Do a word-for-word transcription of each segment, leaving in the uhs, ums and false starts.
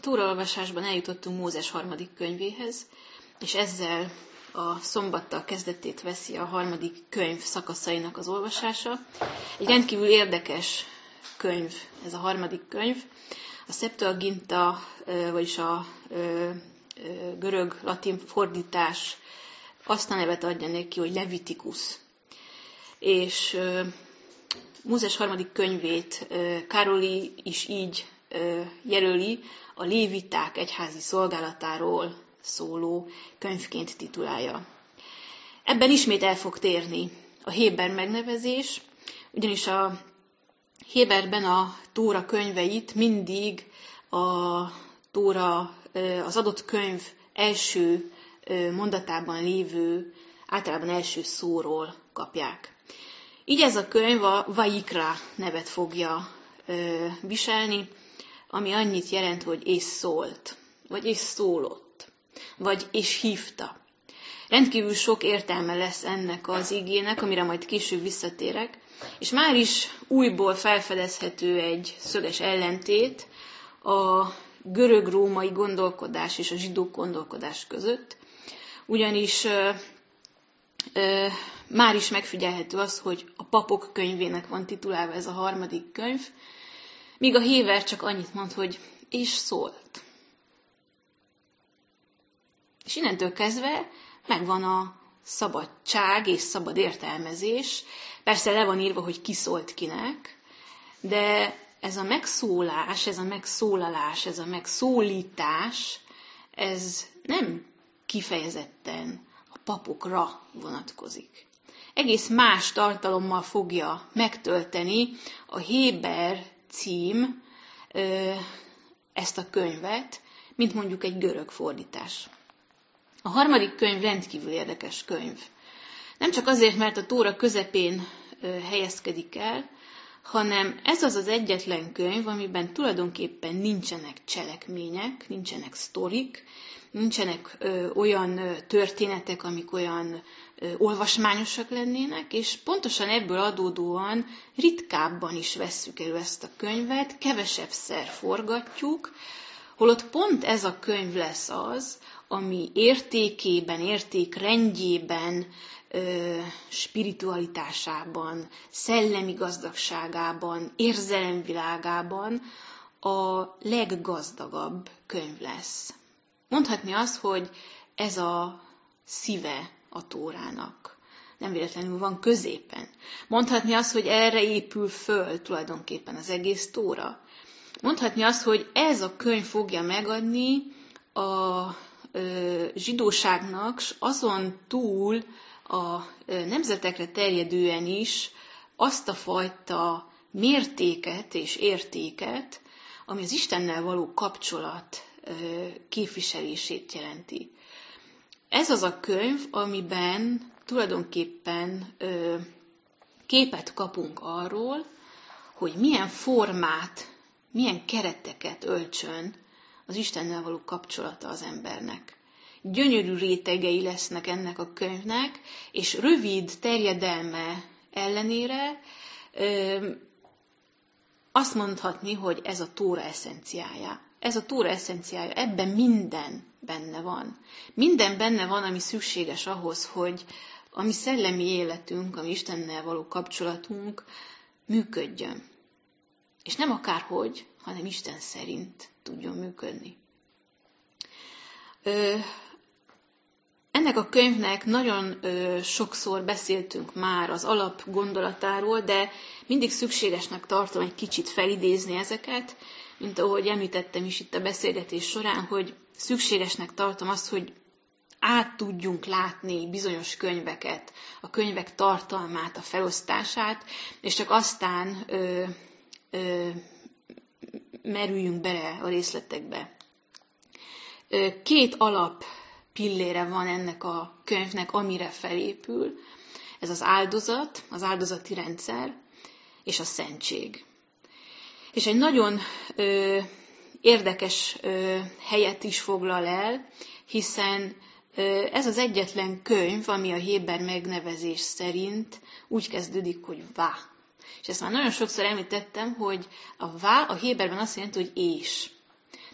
Tóraolvasásban eljutottunk Mózes harmadik könyvéhez, és ezzel a szombattal kezdetét veszi a harmadik könyv szakaszainak az olvasása. Egy rendkívül érdekes könyv ez a harmadik könyv. A Septuaginta, vagyis a görög-latin fordítás azt a nevet adja neki, hogy Levitikus. És Mózes harmadik könyvét Károli is így jelöli, a léviták egyházi szolgálatáról szóló könyvként titulálja. Ebben ismét el fog térni a héber megnevezés, ugyanis a héberben a Tóra könyveit mindig a Tóra, az adott könyv első mondatában lévő, általában első szóról kapják. Így ez a könyv a Vajikra nevet fogja viselni, ami annyit jelent, hogy és szólt, vagy és szólott, vagy és hívta. Rendkívül sok értelme lesz ennek az igének, amire majd később visszatérek, és már is újból felfedezhető egy szöges ellentét a görög-római gondolkodás és a zsidó gondolkodás között, ugyanis ö, ö, már is megfigyelhető az, hogy a papok könyvének van titulálva ez a harmadik könyv, míg a héber csak annyit mond, hogy és szólt. És innentől kezdve megvan a szabadság és szabad értelmezés. Persze le van írva, hogy ki szólt kinek, de ez a megszólás, ez a megszólalás, ez a megszólítás, ez nem kifejezetten a papokra vonatkozik. Egész más tartalommal fogja megtölteni a héber cím ezt a könyvet, mint mondjuk egy görög fordítás. A harmadik könyv rendkívül érdekes könyv. Nem csak azért, mert a Tóra közepén helyezkedik el, hanem ez az az egyetlen könyv, amiben tulajdonképpen nincsenek cselekmények, nincsenek sztorik, nincsenek ö, olyan ö, történetek, amik olyan ö, olvasmányosak lennének, és pontosan ebből adódóan ritkábban is vesszük elő ezt a könyvet, kevesebbszer forgatjuk, holott pont ez a könyv lesz az, ami értékében, értékrendjében, ö, spiritualitásában, szellemi gazdagságában, érzelemvilágában a leggazdagabb könyv lesz. Mondhatni azt, hogy ez a szíve a Tórának. Nem véletlenül van középen. Mondhatni azt, hogy erre épül föl tulajdonképpen az egész Tóra. Mondhatni azt, hogy ez a könyv fogja megadni a ö, zsidóságnak, s azon túl a ö, nemzetekre terjedően is azt a fajta mértéket és értéket, ami az Istennel való kapcsolat képviselését jelenti. Ez az a könyv, amiben tulajdonképpen képet kapunk arról, hogy milyen formát, milyen kereteket öltsön az Istennel való kapcsolata az embernek. Gyönyörű rétegei lesznek ennek a könyvnek, és rövid terjedelme ellenére azt mondhatni, hogy ez a Tóra eszenciája. Ez a Tóra eszenciája, ebben minden benne van. Minden benne van, ami szükséges ahhoz, hogy a mi szellemi életünk, a mi Istennel való kapcsolatunk működjön. És nem akárhogy, hanem Isten szerint tudjon működni. Ö, ennek a könyvnek nagyon ö, sokszor beszéltünk már az alapgondolatáról, de mindig szükségesnek tartom egy kicsit felidézni ezeket, mint ahogy említettem is itt a beszélgetés során, hogy szükségesnek tartom azt, hogy át tudjunk látni bizonyos könyveket, a könyvek tartalmát, a felosztását, és csak aztán ö, ö, merüljünk bele a részletekbe. Ö, két alap pillére van ennek a könyvnek, amire felépül. Ez az áldozat, az áldozati rendszer, és a szentség. És egy nagyon ö, érdekes ö, helyet is foglal el, hiszen ö, ez az egyetlen könyv, ami a héber megnevezés szerint úgy kezdődik, hogy vá. És ezt már nagyon sokszor említettem, hogy a vá a héberben azt jelenti, hogy és.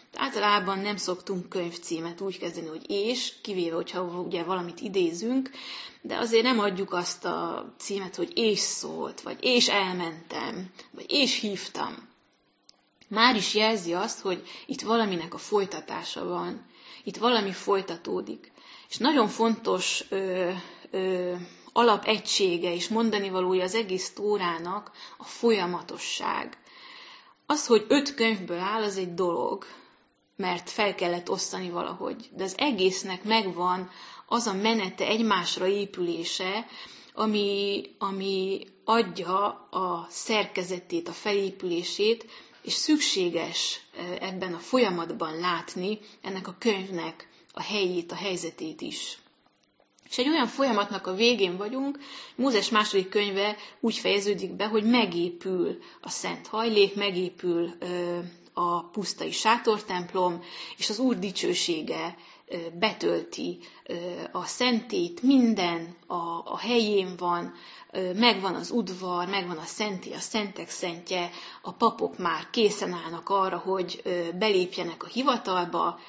Általában nem szoktunk könyvcímet úgy kezdeni, hogy és, kivéve, hogyha ugye valamit idézünk, de azért nem adjuk azt a címet, hogy és szólt, vagy és elmentem, vagy és hívtam. Már is jelzi azt, hogy itt valaminek a folytatása van, itt valami folytatódik. És nagyon fontos ö, ö, alapegysége és mondanivalója az egész Tórának a folyamatosság. Az, hogy öt könyvből áll, az egy dolog, mert fel kellett osztani valahogy. De az egésznek megvan az a menete, egymásra épülése, ami, ami adja a szerkezetét, a felépülését, és szükséges ebben a folyamatban látni ennek a könyvnek a helyét, a helyzetét is. És egy olyan folyamatnak a végén vagyunk, Mózes második könyve úgy fejeződik be, hogy megépül a szent hajlék, megépül a pusztai sátortemplom, és az Úr dicsősége betölti a szentét, minden a, a helyén van, megvan az udvar, megvan a szenti, a szentek szentje, a papok már készen állnak arra, hogy belépjenek a hivatalba,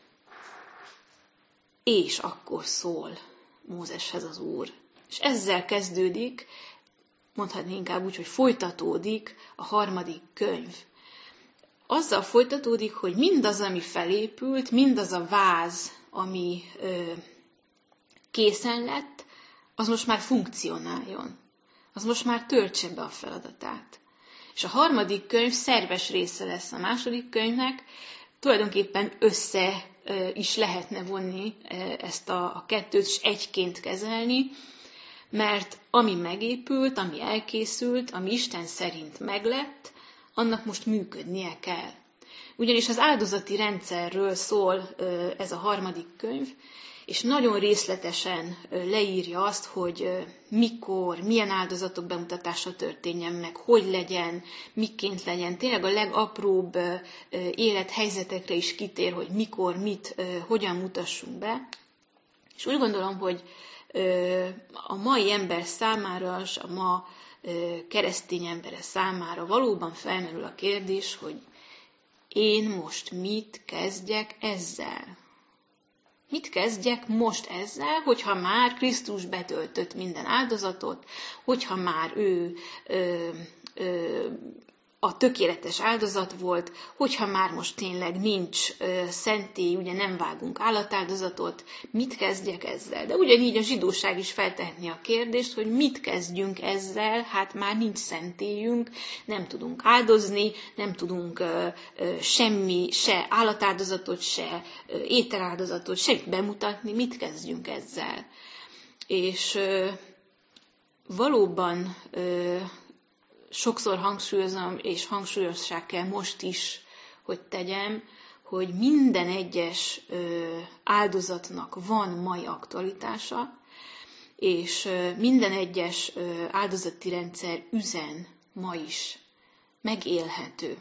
és akkor szól Mózeshez az Úr. És ezzel kezdődik, mondhatni inkább úgy, hogy folytatódik a harmadik könyv. Azzal folytatódik, hogy mindaz, ami felépült, mindaz a váz, ami ö, készen lett, az most már funkcionáljon. Az most már töltse be a feladatát. És a harmadik könyv szerves része lesz a második könyvnek, tulajdonképpen össze ö, is lehetne vonni ö, ezt a, a kettőt, és egyként kezelni, mert ami megépült, ami elkészült, ami Isten szerint meglett, annak most működnie kell. Ugyanis az áldozati rendszerről szól ez a harmadik könyv, és nagyon részletesen leírja azt, hogy mikor, milyen áldozatok bemutatása történjen meg, hogy legyen, miként legyen. Tényleg a legapróbb élethelyzetekre is kitér, hogy mikor, mit, hogyan mutassunk be. És úgy gondolom, hogy a mai ember számára, a ma keresztény embere számára valóban felmerül a kérdés, hogy én most mit kezdjek ezzel? Mit kezdjek most ezzel, hogyha már Krisztus betöltött minden áldozatot, hogyha már ő ö, ö, a tökéletes áldozat volt, hogyha már most tényleg nincs ö, szentély, ugye nem vágunk állatáldozatot, mit kezdjek ezzel? De ugyanígy a zsidóság is feltehetné a kérdést, hogy mit kezdjünk ezzel, hát már nincs szentélyünk, nem tudunk áldozni, nem tudunk ö, ö, semmi, se állatáldozatot, se ö, ételáldozatot, semmit bemutatni, mit kezdjünk ezzel? És ö, valóban ö, sokszor hangsúlyozom, és hangsúlyossá kell most is, hogy tegyem, hogy minden egyes áldozatnak van mai aktualitása, és minden egyes áldozati rendszer üzen ma is megélhető.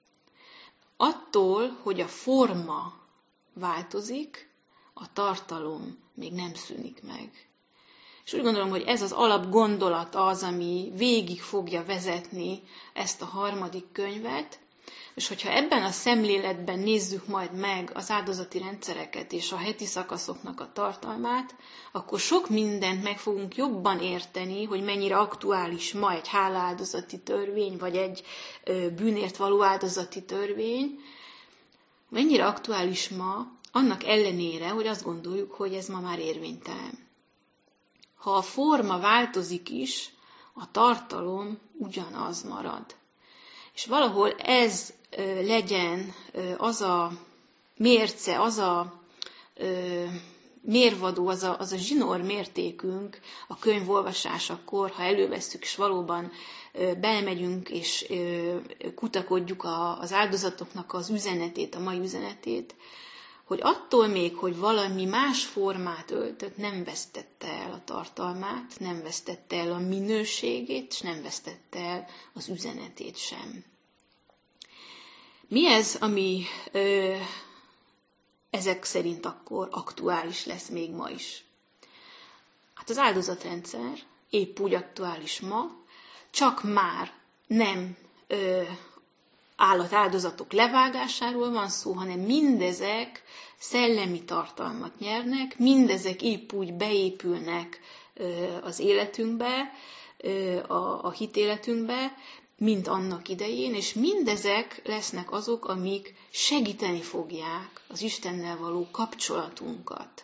Attól, hogy a forma változik, a tartalom még nem szűnik meg. És úgy gondolom, hogy ez az alapgondolat az, ami végig fogja vezetni ezt a harmadik könyvet, és hogyha ebben a szemléletben nézzük majd meg az áldozati rendszereket és a heti szakaszoknak a tartalmát, akkor sok mindent meg fogunk jobban érteni, hogy mennyire aktuális ma egy hálaáldozati törvény, vagy egy bűnért való áldozati törvény, mennyire aktuális ma, annak ellenére, hogy azt gondoljuk, hogy ez ma már érvénytelen. Ha a forma változik is, a tartalom ugyanaz marad. És valahol ez ö, legyen ö, az a mérce, az a ö, mérvadó, az a, az a zsinór mértékünk a könyv olvasásakor, ha elővesszük, és valóban ö, belemegyünk, és ö, kutakodjuk a, az áldozatoknak az üzenetét, a mai üzenetét, hogy attól még, hogy valami más formát öltött, nem vesztette el a tartalmát, nem vesztette el a minőségét, és nem vesztette el az üzenetét sem. Mi ez, ami ö, ezek szerint akkor aktuális lesz még ma is? Hát az áldozatrendszer épp úgy aktuális ma, csak már nem ö, állatáldozatok levágásáról van szó, hanem mindezek szellemi tartalmat nyernek, mindezek épp úgy beépülnek az életünkbe, a hitéletünkbe, mint annak idején, és mindezek lesznek azok, amik segíteni fogják az Istennel való kapcsolatunkat.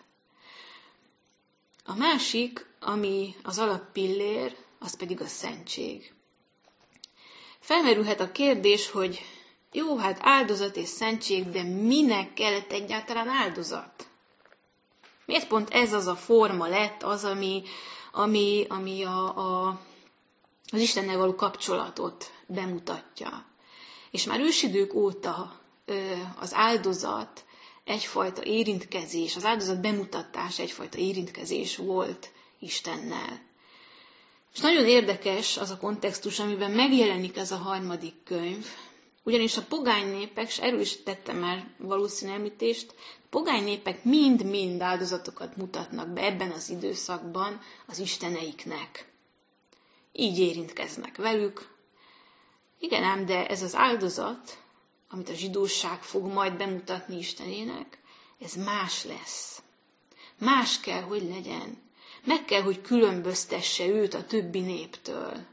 A másik, ami az alappillér, az pedig a szentség. Felmerülhet a kérdés, hogy jó, hát áldozat és szentség, de minek kellett egyáltalán áldozat? Miért pont ez az a forma lett, az, ami, ami, ami a, a, az Istennel való kapcsolatot bemutatja? És már ősidők óta az áldozat egyfajta érintkezés, az áldozat bemutatás egyfajta érintkezés volt Istennel. És nagyon érdekes az a kontextus, amiben megjelenik ez a harmadik könyv, ugyanis a pogány népek, és erről is tettem már valószínű említést, a pogány népek mind-mind áldozatokat mutatnak be ebben az időszakban az isteneiknek. Így érintkeznek velük. Igen ám, de ez az áldozat, amit a zsidóság fog majd bemutatni Istenének, ez más lesz. Más kell, hogy legyen. Meg kell, hogy különböztesse őt a többi néptől.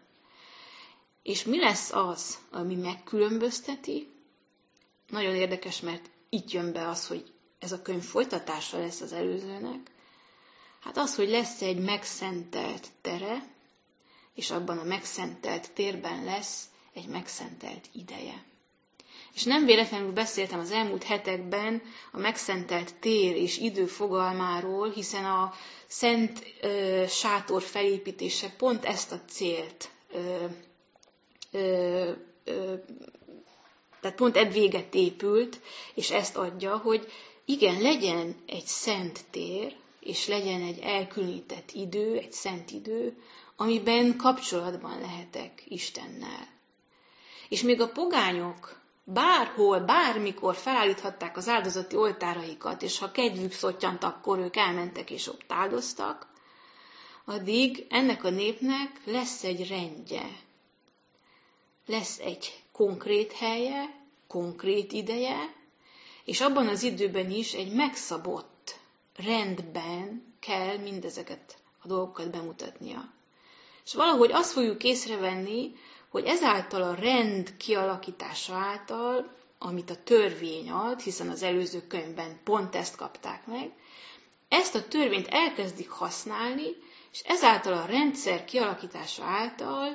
És mi lesz az, ami megkülönbözteti? Nagyon érdekes, mert itt jön be az, hogy ez a könyv folytatása lesz az előzőnek. Hát az, hogy lesz egy megszentelt tere, és abban a megszentelt térben lesz egy megszentelt ideje. És nem véletlenül beszéltem az elmúlt hetekben a megszentelt tér és idő fogalmáról, hiszen a szent ö, sátor felépítése pont ezt a célt, ö, ö, ö, tehát pont ebb véget épült, és ezt adja, hogy igen, legyen egy szent tér, és legyen egy elkülönített idő, egy szent idő, amiben kapcsolatban lehetek Istennel. És még a pogányok bárhol, bármikor felállíthatták az áldozati oltáraikat, és ha kedvük szottyant, akkor ők elmentek és ott áldoztak, addig ennek a népnek lesz egy rendje. Lesz egy konkrét helye, konkrét ideje, és abban az időben is egy megszabott rendben kell mindezeket a dolgokat bemutatnia. És valahogy azt fogjuk észrevenni, hogy ezáltal a rend kialakítása által, amit a törvény ad, hiszen az előző könyvben pont ezt kapták meg, ezt a törvényt elkezdik használni, és ezáltal a rendszer kialakítása által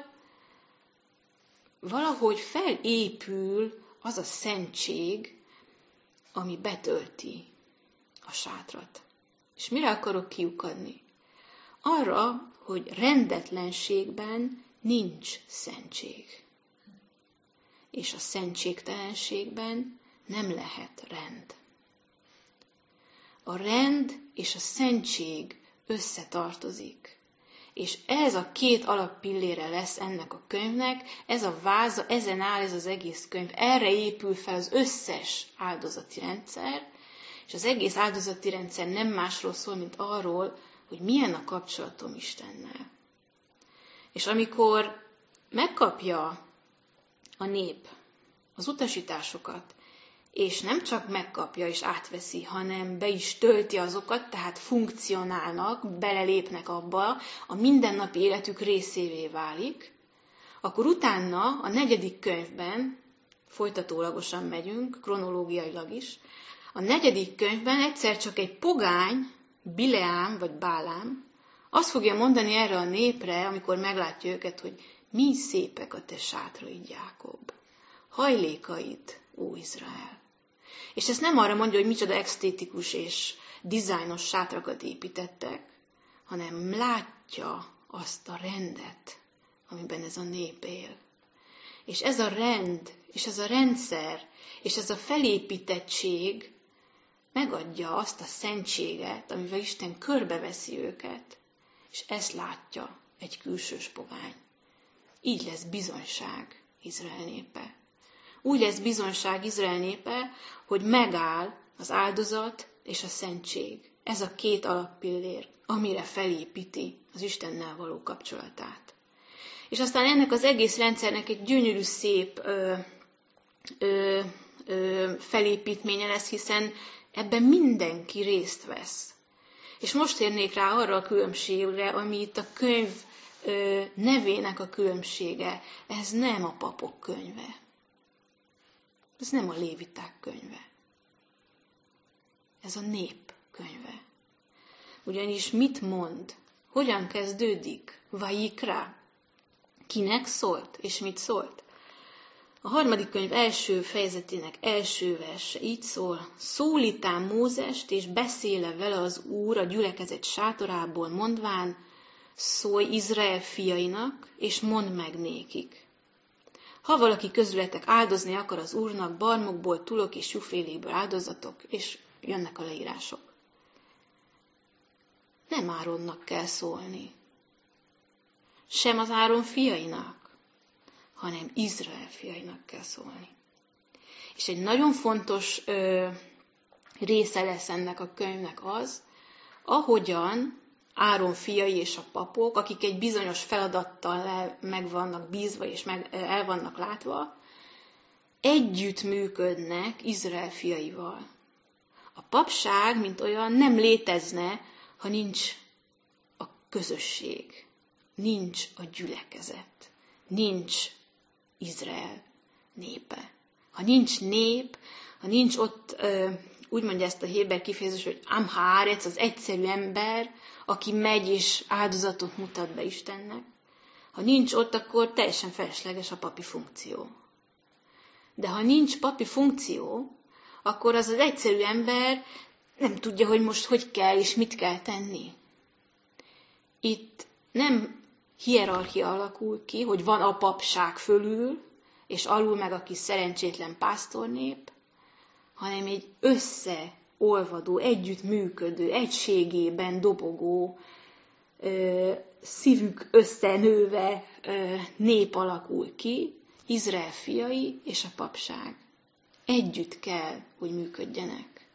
valahogy felépül az a szentség, ami betölti a sátrat. És mire akarok kiukadni? Arra, hogy rendetlenségben nincs szentség. És a szentségtelenségben nem lehet rend. A rend és a szentség összetartozik. És ez a két alappillére lesz ennek a könyvnek, ez a váza, ezen áll ez az egész könyv. Erre épül fel az összes áldozati rendszer, és az egész áldozati rendszer nem másról szól, mint arról, hogy milyen a kapcsolatom Istennel. És amikor megkapja a nép az utasításokat, és nem csak megkapja és átveszi, hanem be is tölti azokat, tehát funkcionálnak, belelépnek abba, a mindennapi életük részévé válik, akkor utána a negyedik könyvben, folytatólagosan megyünk, kronológiailag is, a negyedik könyvben egyszer csak egy pogány, Bileám vagy Bálám, azt fogja mondani erre a népre, amikor meglátja őket, hogy mi szépek a te sátraid, Jákob, hajlékaid, ó Izrael. És ezt nem arra mondja, hogy micsoda esztétikus és dizájnos sátrakat építettek, hanem látja azt a rendet, amiben ez a nép él. És ez a rend, és ez a rendszer, és ez a felépítettség megadja azt a szentséget, amivel Isten körbeveszi őket, és ezt látja egy külsős pogány. Így lesz bizonyság Izrael népe. Úgy lesz bizonyság Izrael népe, hogy megáll az áldozat és a szentség. Ez a két alappillér, amire felépíti az Istennel való kapcsolatát. És aztán ennek az egész rendszernek egy gyönyörű, szép ö, ö, ö, felépítménye lesz, hiszen ebben mindenki részt vesz. És most érnék rá arra a különbségre, ami itt a könyv ö, nevének a különbsége. Ez nem a papok könyve. Ez nem a léviták könyve. Ez a nép könyve. Ugyanis mit mond? Hogyan kezdődik? Vajikra. Kinek szólt? És mit szólt? A harmadik könyv első fejezetének első verse így szól: szólítán Mózest, és beszéle vele az Úr a gyülekezet sátorából, mondván, szólj Izrael fiainak, és mondd meg nékik. Ha valaki közületek áldozni akar az Úrnak, barmokból, tulok és juféléből áldozatok, és jönnek a leírások. Nem Áronnak kell szólni, sem az Áron fiainak, hanem Izrael fiainak kell szólni. És egy nagyon fontos ö, része lesz ennek a könyvnek az, ahogyan Áron fiai és a papok, akik egy bizonyos feladattal meg vannak bízva és meg, el vannak látva, együtt működnek Izrael fiaival. A papság, mint olyan, nem létezne, ha nincs a közösség, nincs a gyülekezet, nincs Izrael népe. Ha nincs nép, ha nincs ott, úgy mondja ezt a héber kifejezés, hogy am haaretz, az egyszerű ember, aki megy és áldozatot mutat be Istennek. Ha nincs ott, akkor teljesen felesleges a papi funkció. De ha nincs papi funkció, akkor az az egyszerű ember nem tudja, hogy most hogy kell és mit kell tenni. Itt nem hierarchia alakul ki, hogy van a papság fölül, és alul meg a kis szerencsétlen pásztornép, hanem egy összeolvadó, együttműködő, egységében dobogó, szívük összenőve nép alakul ki, Izrael fiai és a papság. Együtt kell, hogy működjenek.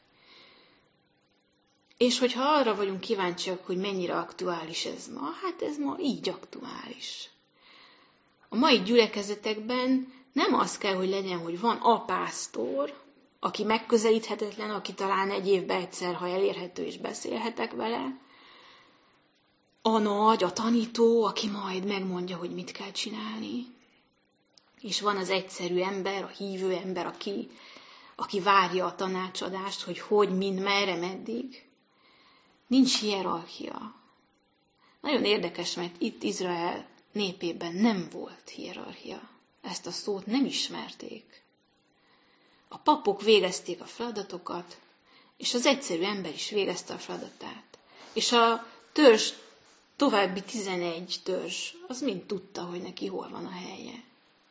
És hogyha arra vagyunk kíváncsiak, hogy mennyire aktuális ez ma, hát ez ma így aktuális. A mai gyülekezetekben nem az kell, hogy legyen, hogy van a pásztor, aki megközelíthetetlen, aki talán egy évben egyszer, ha elérhető, és beszélhetek vele, a nagy, a tanító, aki majd megmondja, hogy mit kell csinálni. És van az egyszerű ember, a hívő ember, aki, aki várja a tanácsadást, hogy hogy, mind, merre, meddig. Nincs hierarchia. Nagyon érdekes, mert itt Izrael népében nem volt hierarchia. Ezt a szót nem ismerték. A papok végezték a feladatokat, és az egyszerű ember is végezte a feladatát. És a törzs, további tizenegy törzs, az mind tudta, hogy neki hol van a helye.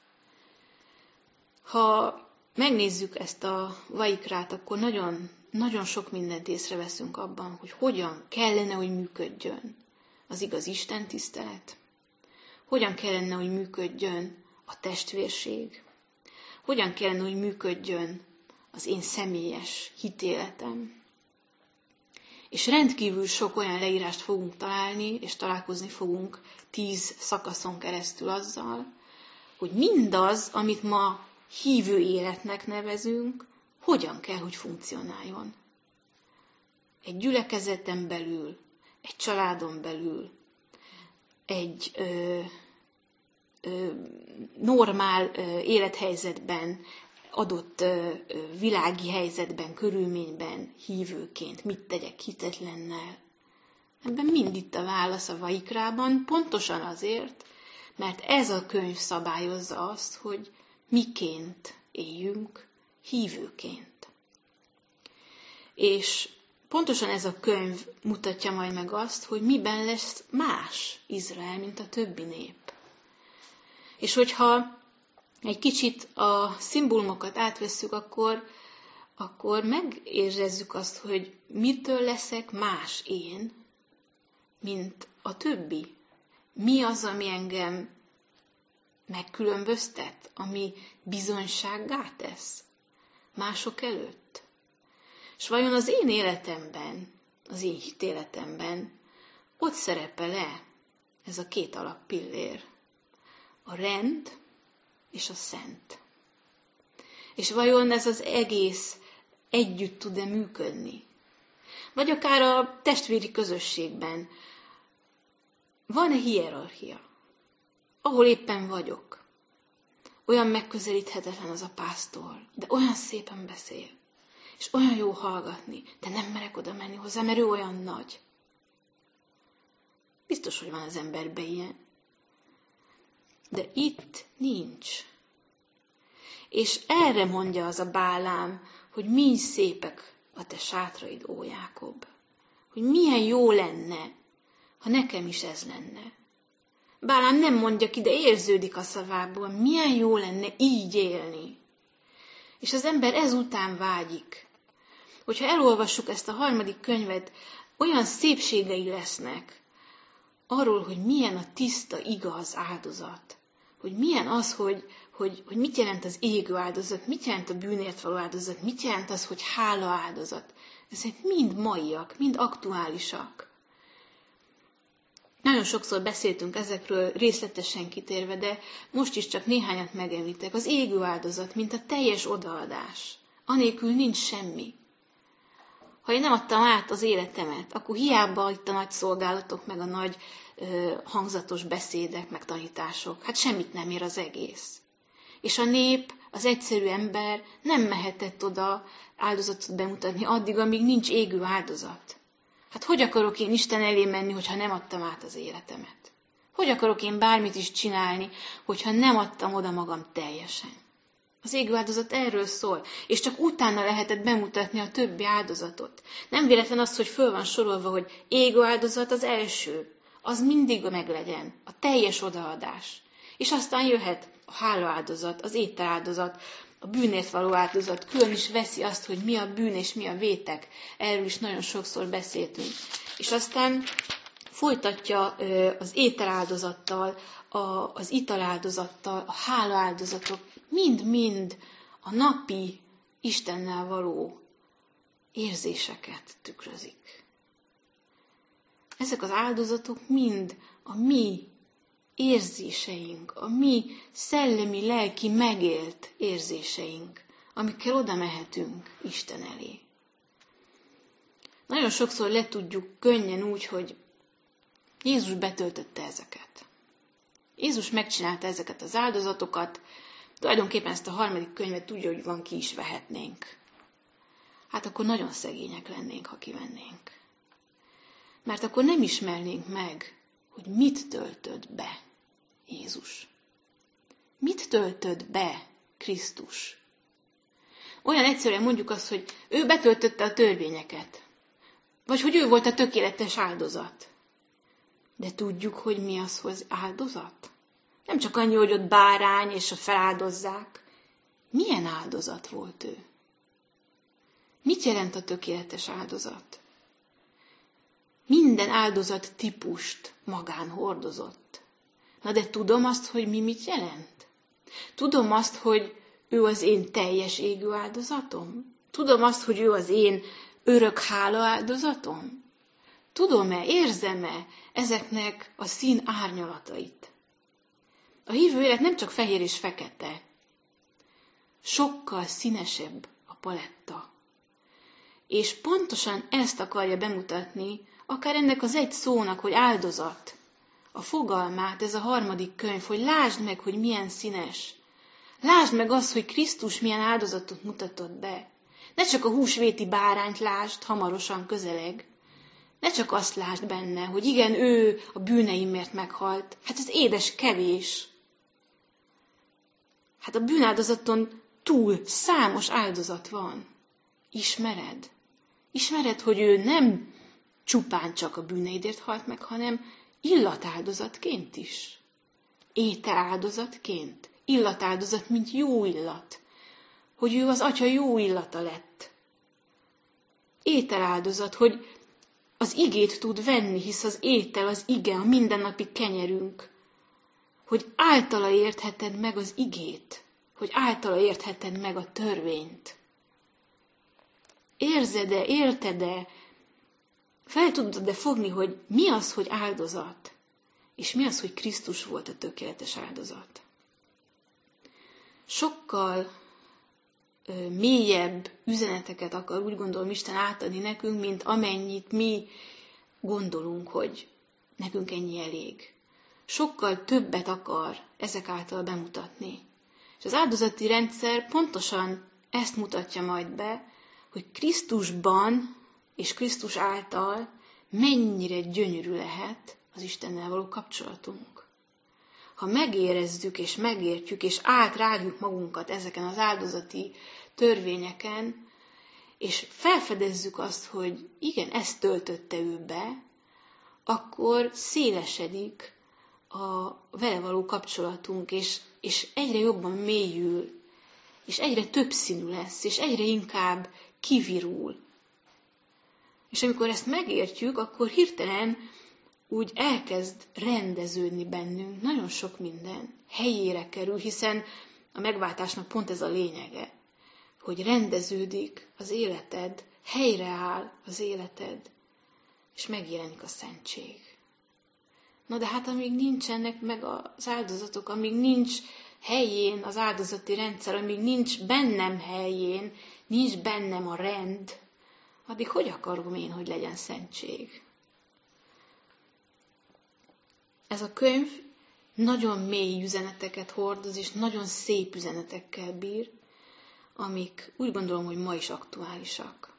Ha megnézzük ezt a Vaikrát, akkor nagyon, nagyon sok mindent észreveszünk abban, hogy hogyan kellene, hogy működjön az igaz Isten tisztelet, hogyan kellene, hogy működjön a testvérség, hogyan kellene, hogy működjön az én személyes hitéletem. És rendkívül sok olyan leírást fogunk találni, és találkozni fogunk tíz szakaszon keresztül azzal, hogy mindaz, amit ma hívő életnek nevezünk, hogyan kell, hogy funkcionáljon. Egy gyülekezeten belül, egy családon belül, egy ö, ö, normál ö, élethelyzetben, adott ö, ö, világi helyzetben, körülményben hívőként mit tegyek hitetlennel. Ebben mind itt a válasz a Vaikrában, pontosan azért, mert ez a könyv szabályozza azt, hogy miként éljünk hívőként. És pontosan ez a könyv mutatja majd meg azt, hogy miben lesz más Izrael, mint a többi nép. És hogyha egy kicsit a szimbólumokat átvesszük, akkor, akkor megérezzük azt, hogy mitől leszek más én, mint a többi. Mi az, ami engem megkülönböztet, ami bizonysággá tesz mások előtt. És vajon az én életemben, az én hitéletemben ott szerepel-e ez a két alappillér? A rend és a szent. És vajon ez az egész együtt tud-e működni? Vagy akár a testvéri közösségben van-e hierarchia, ahol éppen vagyok? Olyan megközelíthetetlen az a pásztor, de olyan szépen beszél, és olyan jó hallgatni, de nem merek oda menni hozzá, mert ő olyan nagy. Biztos, hogy van az emberben ilyen. De itt nincs. És erre mondja az a Bálám, hogy mi szépek a te sátraid, ó Jákob. Hogy milyen jó lenne, ha nekem is ez lenne. Bálám nem mondja ki, de érződik a szavából, milyen jó lenne így élni. És az ember ezután vágyik. Hogyha elolvassuk ezt a harmadik könyvet, olyan szépségei lesznek arról, hogy milyen a tiszta, igaz áldozat. Hogy milyen az, hogy, hogy, hogy mit jelent az égő áldozat, mit jelent a bűnért való áldozat, mit jelent az, hogy hála áldozat. Ezek mind maiak, mind aktuálisak. Nagyon sokszor beszéltünk ezekről részletesen kitérve, de most is csak néhányat megemlítek. Az égő áldozat, mint a teljes odaadás. Anélkül nincs semmi. Ha én nem adtam át az életemet, akkor hiába itt a nagy szolgálatok, meg a nagy ö, hangzatos beszédek, meg tanítások. Hát semmit nem ér az egész. És a nép, az egyszerű ember nem mehetett oda áldozatot bemutatni addig, amíg nincs égő áldozat. Hát hogy akarok én Isten elé menni, hogyha nem adtam át az életemet? Hogy akarok én bármit is csinálni, hogyha nem adtam oda magam teljesen? Az égő áldozat erről szól, és csak utána lehetett bemutatni a többi áldozatot. Nem véletlen az, hogy föl van sorolva, hogy égő áldozat az első. Az mindig meglegyen, a teljes odaadás. És aztán jöhet a hálaáldozat, az ételáldozat, a bűnért való áldozat. Külön is veszi azt, hogy mi a bűn és mi a vétek. Erről is nagyon sokszor beszéltünk. És aztán folytatja az ételáldozattal, az italáldozattal, a hálaáldozatok, mind-mind a napi Istennel való érzéseket tükrözik. Ezek az áldozatok mind a mi érzéseink, a mi szellemi, lelki megélt érzéseink, amikkel oda mehetünk Isten elé. Nagyon sokszor le tudjuk könnyen úgy, hogy Jézus betöltötte ezeket. Jézus megcsinálta ezeket az áldozatokat, tulajdonképpen ezt a harmadik könyvet tudja, hogy van, ki is vehetnénk. Hát akkor nagyon szegények lennénk, ha kivennénk. Mert akkor nem ismernénk meg, hogy mit töltött be Jézus. Mit töltött be Krisztus? Olyan egyszerűen mondjuk azt, hogy ő betöltötte a törvényeket. Vagy hogy ő volt a tökéletes áldozat. De tudjuk, hogy mi az, hogy áldozat? Nem csak annyi, hogy ott bárány, és feláldozzák. Milyen áldozat volt ő? Mit jelent a tökéletes áldozat? Minden áldozat típust magán hordozott. Na de tudom azt, hogy mi mit jelent? Tudom azt, hogy ő az én teljes égő áldozatom? Tudom azt, hogy ő az én örök hála áldozatom? Tudom-e, érzem-e ezeknek a szín árnyalatait? A hívő élet nem csak fehér és fekete. Sokkal színesebb a paletta. És pontosan ezt akarja bemutatni, akár ennek az egy szónak, hogy áldozat, a fogalmát, ez a harmadik könyv, hogy lásd meg, hogy milyen színes. Lásd meg azt, hogy Krisztus milyen áldozatot mutatott be. Ne csak a húsvéti bárányt lásd, hamarosan közeleg. Ne csak azt lásd benne, hogy igen, ő a bűneimért meghalt. Hát ez édes kevés. Hát a bűnáldozaton túl számos áldozat van. Ismered? Ismered, hogy ő nem csupán csak a bűneidért halt meg, hanem illatáldozatként is. Ételáldozatként. Illatáldozat, mint jó illat. Hogy ő az Atya jó illata lett. Ételáldozat, hogy az igét tud venni, hisz az étel, az ige, a mindennapi kenyerünk. Hogy általa értheted meg az igét. Hogy általa értheted meg a törvényt. Érzed-e, érted-e, fel tudod-e fogni, hogy mi az, hogy áldozat, és mi az, hogy Krisztus volt a tökéletes áldozat. Sokkal mélyebb üzeneteket akar, úgy gondolom, Isten átadni nekünk, mint amennyit mi gondolunk, hogy nekünk ennyi elég. Sokkal többet akar ezek által bemutatni. És az áldozati rendszer pontosan ezt mutatja majd be, hogy Krisztusban és Krisztus által mennyire gyönyörű lehet az Istennel való kapcsolatunk. Ha megérezzük és megértjük, és átrágjuk magunkat ezeken az áldozati törvényeken, és felfedezzük azt, hogy igen, ezt töltötte ő be, akkor szélesedik a vele való kapcsolatunk, és, és egyre jobban mélyül, és egyre többszínű lesz, és egyre inkább kivirul. És amikor ezt megértjük, akkor hirtelen úgy elkezd rendeződni bennünk nagyon sok minden, helyére kerül, hiszen a megváltásnak pont ez a lényege, hogy rendeződik az életed, helyreáll az életed, és megjelenik a szentség. Na de hát amíg nincsenek meg az áldozatok, amíg nincs helyén az áldozati rendszer, amíg nincs bennem helyén, nincs bennem a rend, addig hogy akarom én, hogy legyen szentség? Ez a könyv nagyon mély üzeneteket hordoz, és nagyon szép üzenetekkel bír, amik úgy gondolom, hogy ma is aktuálisak.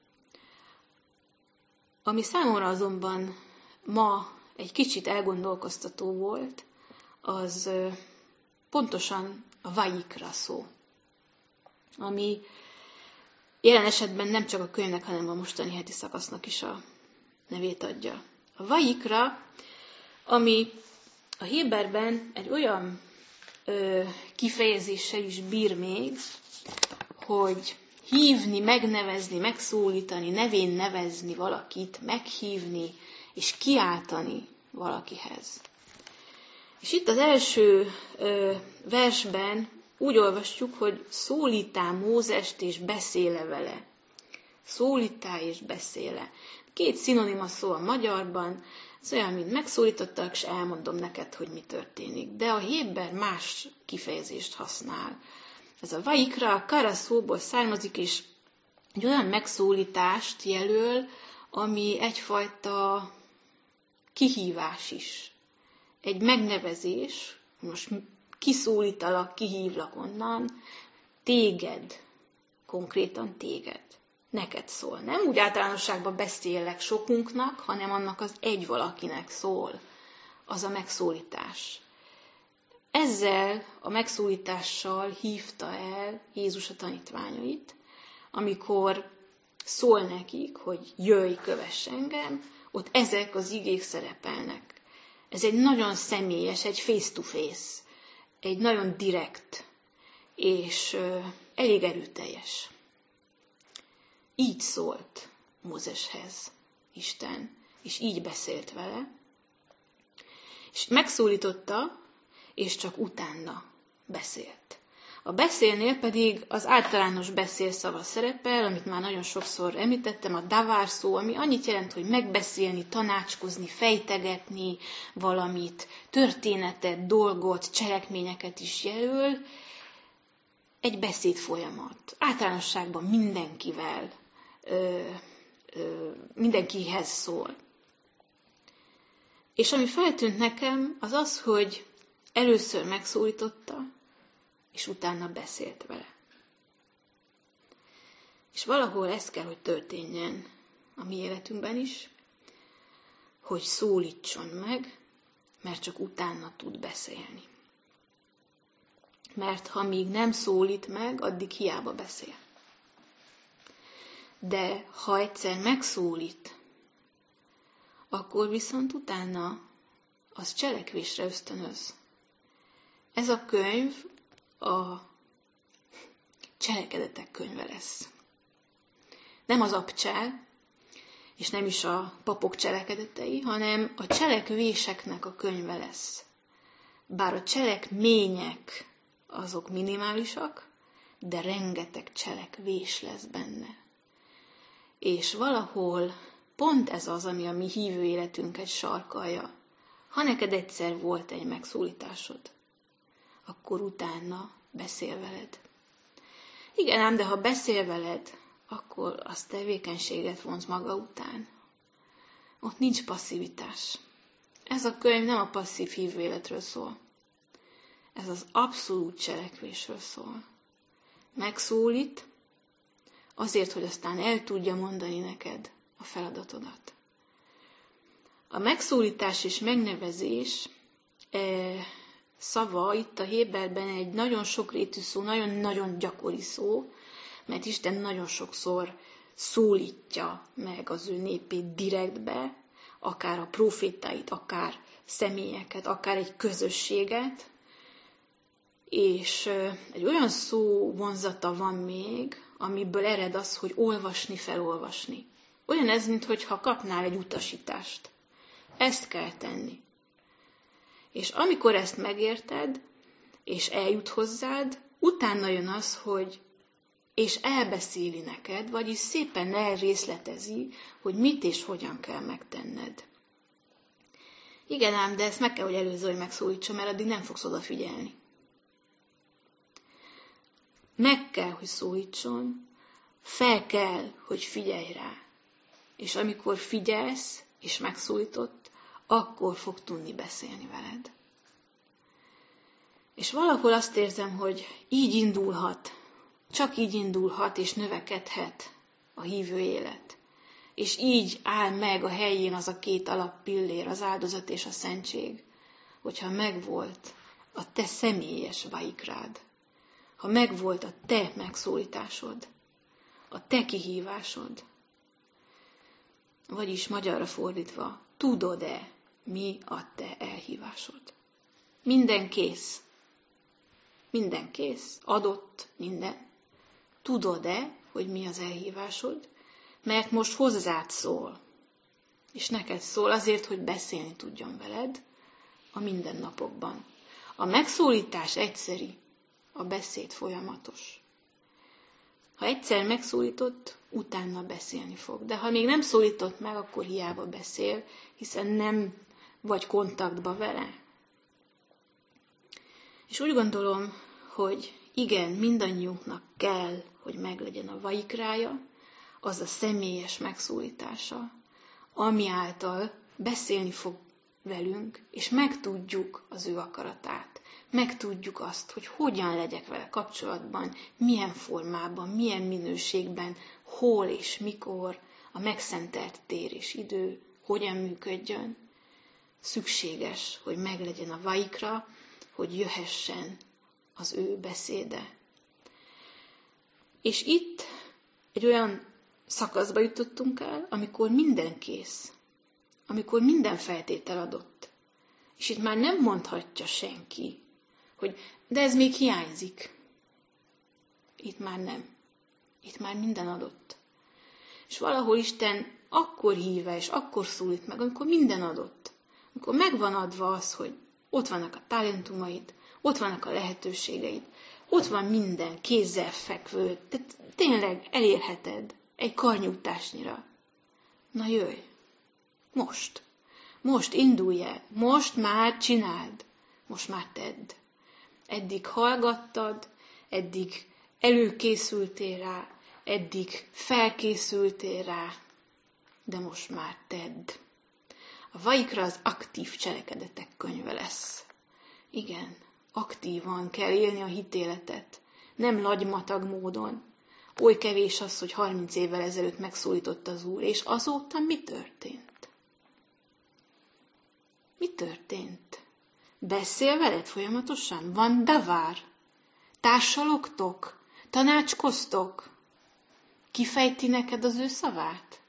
Ami számomra azonban ma egy kicsit elgondolkoztató volt, az pontosan a Vajikra szó, ami jelen esetben nem csak a könyvnek, hanem a mostani heti szakasznak is a nevét adja. A Vajikra, ami a héberben egy olyan ö, kifejezéssel is bír még, hogy hívni, megnevezni, megszólítani, nevén nevezni valakit, meghívni és kiáltani valakihez. És itt az első ö, versben úgy olvasjuk, hogy szólítál Mózest és beszéle vele. Szólítál és beszéle. Két szinonima szó a magyarban, ez olyan, mint megszólítottak, és elmondom neked, hogy mi történik. De a héber más kifejezést használ. Ez a vajikra, a kara szóból származik, és egy olyan megszólítást jelöl, ami egyfajta kihívás is. Egy megnevezés, most kiszólítalak, kihívlak onnan, téged, konkrétan téged. Neked szól. Nem úgy általánosságban beszélek sokunknak, hanem annak az egy valakinek szól az a megszólítás. Ezzel a megszólítással hívta el Jézus a tanítványait, amikor szól nekik, hogy jöjj, kövess engem, ott ezek az igék szerepelnek. Ez egy nagyon személyes, egy face-to-face, egy nagyon direkt és elég erőteljes. Így szólt Mózeshez Isten, és így beszélt vele, és megszólította, és csak utána beszélt. A beszélnél pedig az általános beszélszava szerepel, amit már nagyon sokszor említettem, a davár szó, ami annyit jelent, hogy megbeszélni, tanácskozni, fejtegetni valamit, történetet, dolgot, cselekményeket is jelöl. Egy beszédfolyamat. Általánosságban mindenkivel, ö, ö, mindenkihez szól. És ami feltűnt nekem, az az, hogy először megszólította, és utána beszélt vele. És valahol ez kell, hogy történjen a mi életünkben is, hogy szólítson meg, mert csak utána tud beszélni. Mert ha még nem szólít meg, addig hiába beszél. De ha egyszer megszólít, akkor viszont utána az cselekvésre ösztönöz. Ez a könyv a cselekedetek könyve lesz. Nem az abcsel, és nem is a papok cselekedetei, hanem a cselekvéseknek a könyve lesz. Bár a cselekmények azok minimálisak, de rengeteg cselekvés lesz benne. És valahol pont ez az, ami a mi hívő életünket sarkalja. Ha neked egyszer volt egy megszólításod, akkor utána beszél veled. Igen ám, de ha beszél veled, akkor az tevékenységet vonz maga után. Ott nincs passzivitás. Ez a könyv nem a passzív hívvéletről szól. Ez az abszolút cselekvésről szól. Megszólít, azért, hogy aztán el tudja mondani neked a feladatodat. A megszólítás és megnevezés e, szava itt a Héberben egy nagyon sokrétű szó, nagyon-nagyon gyakori szó, mert Isten nagyon sokszor szólítja meg az ő népét direktbe, akár a profétáit, akár személyeket, akár egy közösséget, és egy olyan szó vonzata van még, amiből ered az, hogy olvasni, felolvasni. Olyan ez, mintha kapnál egy utasítást. Ezt kell tenni. És amikor ezt megérted, és eljut hozzád, utána jön az, hogy és elbeszéli neked, vagyis szépen elrészletezi, hogy mit és hogyan kell megtenned. Igen ám, de ezt meg kell, hogy előző, hogy megszólítsa, mert addig nem fogsz odafigyelni. Meg kell, hogy szólítson, fel kell, hogy figyelj rá. És amikor figyelsz, és megszólított, akkor fog tudni beszélni veled. És valahol azt érzem, hogy így indulhat, csak így indulhat és növekedhet a hívő élet. És így áll meg a helyén az a két alappillér, az áldozat és a szentség, hogyha megvolt a te személyes vaikrád, ha megvolt a te megszólításod, a te kihívásod, vagyis magyarra fordítva, tudod-e, mi a te elhívásod? Minden kész. Minden kész. Adott minden. Tudod-e, hogy mi az elhívásod? Mert most hozzád szól. És neked szól azért, hogy beszélni tudjon veled a mindennapokban. A megszólítás egyszeri, a beszéd folyamatos. Ha egyszer megszólított, utána beszélni fog. De ha még nem szólított meg, akkor hiába beszél, hiszen nem vagy kontaktba vele. És úgy gondolom, hogy igen, mindannyiunknak kell, hogy meglegyen a vaikrája, az a személyes megszólítása, ami által beszélni fog velünk, és megtudjuk az ő akaratát. Megtudjuk azt, hogy hogyan legyek vele kapcsolatban, milyen formában, milyen minőségben, hol és mikor, a megszentelt tér és idő, hogyan működjön. Szükséges, hogy meglegyen a vaikra, hogy jöhessen az ő beszéde. És itt egy olyan szakaszba jutottunk el, amikor minden kész, amikor minden feltétel adott. És itt már nem mondhatja senki, hogy de ez még hiányzik. Itt már nem. Itt már minden adott. És valahol Isten akkor hívja, és akkor szólít meg, amikor minden adott. Amikor megvan adva az, hogy ott vannak a talentumaid, ott vannak a lehetőségeid, ott van minden kézzel fekvő, tehát tényleg elérheted egy karnyújtásnyira. Na jöjj! Most! Most indulj el! Most már csináld! Most már tedd! Eddig hallgattad, eddig előkészültél rá, eddig felkészültél rá, de most már tedd. A vaikra az aktív cselekedetek könyve lesz. Igen, aktívan kell élni a hitéletet, nem lagymatag módon. Oly kevés az, hogy harminc évvel ezelőtt megszólított az Úr, és azóta mi történt? Mi történt? Beszél veled folyamatosan? Van davár? Társalogtok? Tanácskoztok? Kifejti neked az ő szavát?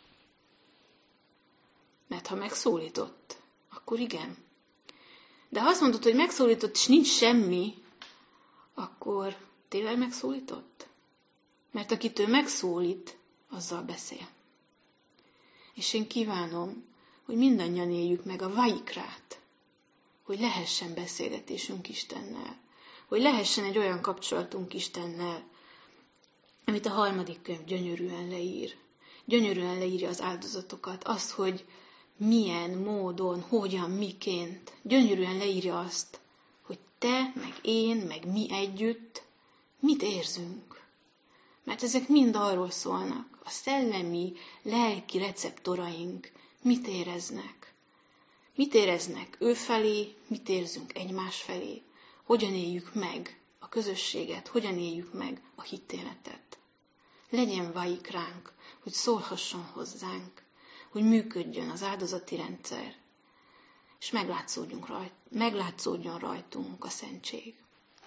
Mert ha megszólított, akkor igen. De ha azt mondod, hogy megszólított, és nincs semmi, akkor tényleg megszólított? Mert akit ő megszólít, azzal beszél. És én kívánom, hogy mindannyian éljük meg a vaikrát, hogy lehessen beszélgetésünk Istennel, hogy lehessen egy olyan kapcsolatunk Istennel, amit a harmadik könyv gyönyörűen leír. Gyönyörűen leírja az áldozatokat, azt, hogy milyen módon, hogyan, miként. Gyönyörűen leírja azt, hogy te, meg én, meg mi együtt mit érzünk. Mert ezek mind arról szólnak. A szellemi, lelki receptoraink mit éreznek? Mit éreznek ő felé, mit érzünk egymás felé? Hogyan éljük meg a közösséget, hogyan éljük meg a hitéletet? Legyen váik ránk, hogy szólhasson hozzánk, hogy működjön az áldozati rendszer, és meglátszódjon, rajt, meglátszódjon rajtunk a szentség.